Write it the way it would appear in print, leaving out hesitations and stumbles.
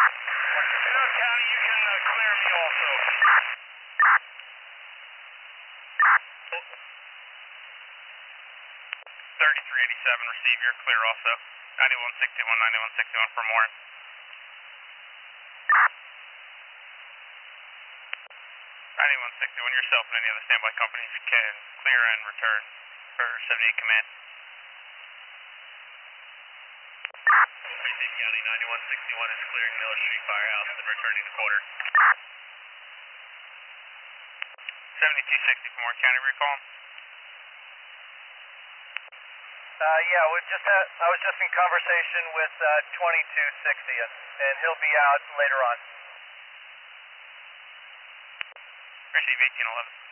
Chinook County, you can clear me also. 3387, receive, you're clear also. 9161, 9161 for more. 9161, yourself and any other standby companies can clear and return for 78 command. Receive County, 9161 is clearing Miller Street Firehouse and returning to quarter. 7260 for more county recall. Yeah, I was just in conversation with 2260, and he'll be out later on. Receive 1811.